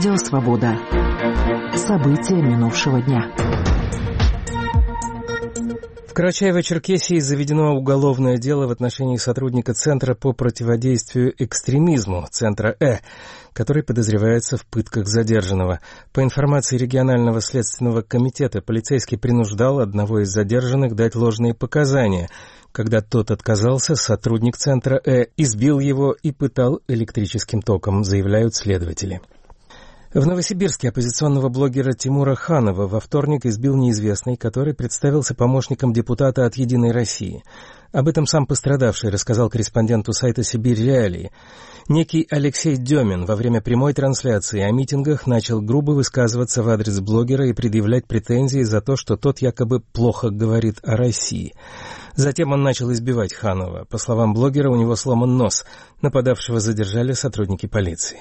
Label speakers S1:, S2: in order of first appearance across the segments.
S1: Радио «Свобода». События минувшего дня.
S2: В Карачаево-Черкесии заведено уголовное дело в отношении сотрудника Центра по противодействию экстремизму, Центра который подозревается в пытках задержанного. По информации регионального следственного комитета, полицейский принуждал одного из задержанных дать ложные показания. Когда тот отказался, сотрудник Центра избил его и пытал электрическим током, заявляют следователи. В Новосибирске оппозиционного блогера Тимура Ханова во вторник избил неизвестный, который представился помощником депутата от «Единой России». Об этом сам пострадавший рассказал корреспонденту сайта «Сибирь Реалии». Некий Алексей Демин во время прямой трансляции о митингах начал грубо высказываться в адрес блогера и предъявлять претензии за то, что тот якобы плохо говорит о России. Затем он начал избивать Ханова. По словам блогера, у него сломан нос. Нападавшего задержали сотрудники полиции.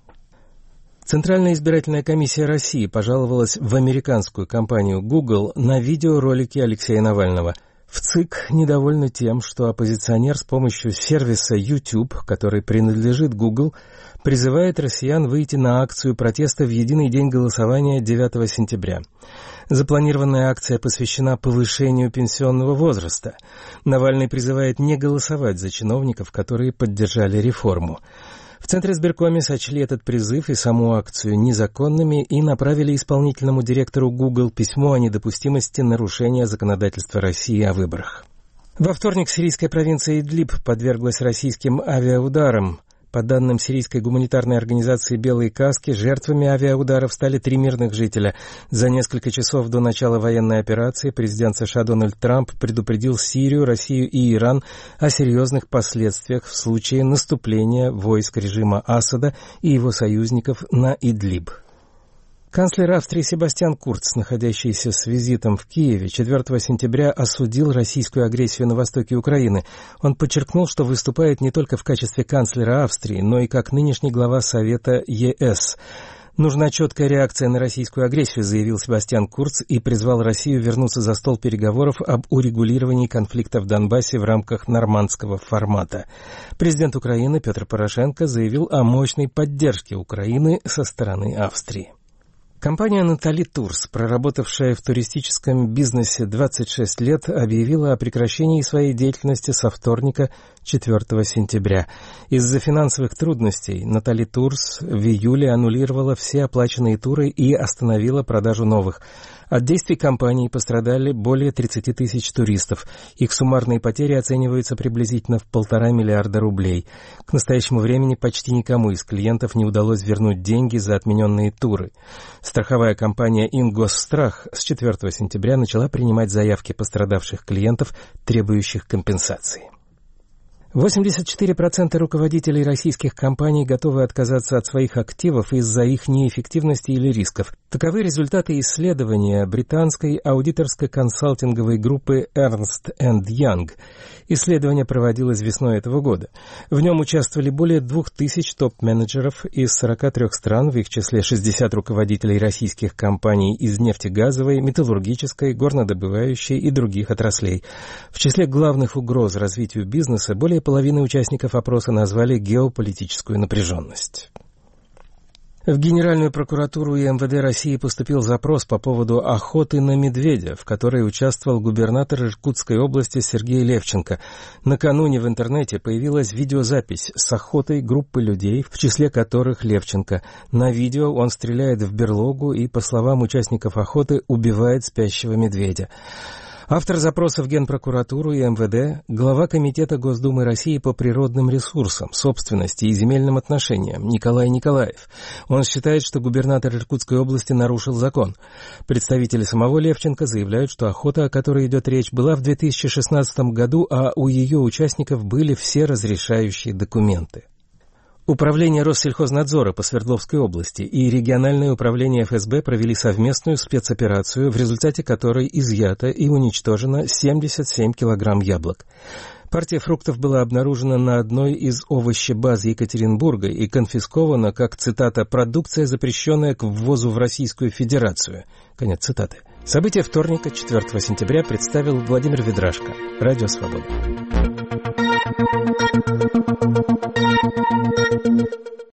S2: Центральная избирательная комиссия России пожаловалась в американскую компанию Google на видеоролики Алексея Навального. В ЦИК недовольны тем, что оппозиционер с помощью сервиса YouTube, который принадлежит Google, призывает россиян выйти на акцию протеста в единый день голосования 9 сентября. Запланированная акция посвящена повышению пенсионного возраста. Навальный призывает не голосовать за чиновников, которые поддержали реформу. В Центризбиркоме сочли этот призыв и саму акцию незаконными и направили исполнительному директору Google письмо о недопустимости нарушения законодательства России о выборах. Во вторник сирийская провинция Идлиб подверглась российским авиаударам. По данным сирийской гуманитарной организации «Белые каски», жертвами авиаударов стали 3 мирных жителя. За несколько часов до начала военной операции президент США Дональд Трамп предупредил Сирию, Россию и Иран о серьезных последствиях в случае наступления войск режима Асада и его союзников на Идлиб. Канцлер Австрии Себастьян Курц, находящийся с визитом в Киеве, 4 сентября осудил российскую агрессию на востоке Украины. Он подчеркнул, что выступает не только в качестве канцлера Австрии, но и как нынешний глава Совета ЕС. «Нужна четкая реакция на российскую агрессию», заявил Себастьян Курц и призвал Россию вернуться за стол переговоров об урегулировании конфликта в Донбассе в рамках нормандского формата. Президент Украины Петр Порошенко заявил о мощной поддержке Украины со стороны Австрии. Компания «Натали Турс», проработавшая в туристическом бизнесе 26 лет, объявила о прекращении своей деятельности со вторника, 4 сентября. Из-за финансовых трудностей «Натали Турс» в июле аннулировала все оплаченные туры и остановила продажу новых. От действий компании пострадали более 30 тысяч туристов. Их суммарные потери оцениваются приблизительно в 1,5 миллиарда рублей. К настоящему времени почти никому из клиентов не удалось вернуть деньги за отмененные туры. Страховая компания «Ингосстрах» с 4 сентября начала принимать заявки пострадавших клиентов, требующих компенсации. 84% руководителей российских компаний готовы отказаться от своих активов из-за их неэффективности или рисков. Таковы результаты исследования британской аудиторской консалтинговой группы Ernst & Young. Исследование проводилось весной этого года. В нем участвовали более 2000 топ-менеджеров из 43 стран, в их числе 60 руководителей российских компаний из нефтегазовой, металлургической, горнодобывающей и других отраслей. В числе главных угроз развитию бизнеса более половины участников опроса назвали геополитическую напряженность. В Генеральную прокуратуру и МВД России поступил запрос по поводу охоты на медведя, в которой участвовал губернатор Иркутской области Сергей Левченко. Накануне в интернете появилась видеозапись с охотой группы людей, в числе которых Левченко. На видео он стреляет в берлогу и, по словам участников охоты, убивает спящего медведя. Автор запроса в Генпрокуратуру и МВД – глава Комитета Госдумы России по природным ресурсам, собственности и земельным отношениям Николай Николаев. Он считает, что губернатор Иркутской области нарушил закон. Представители самого Левченко заявляют, что охота, о которой идет речь, была в 2016 году, а у ее участников были все разрешающие документы. Управление Россельхознадзора по Свердловской области и региональное управление ФСБ провели совместную спецоперацию, в результате которой изъято и уничтожено 77 килограмм яблок. Партия фруктов была обнаружена на одной из овощебаз Екатеринбурга и конфискована как, цитата, «продукция, запрещенная к ввозу в Российскую Федерацию». Конец цитаты. События вторника, 4 сентября, представил Владимир Ведрашко. Радио «Свобода».